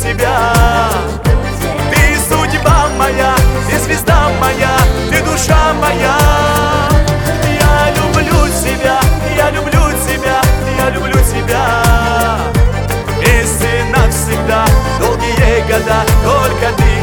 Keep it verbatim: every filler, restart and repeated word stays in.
тебя. Ты судьба моя, ты звезда моя, ты душа моя. Я люблю тебя, я люблю тебя, я люблю тебя. Вместе навсегда, долгие года, только ты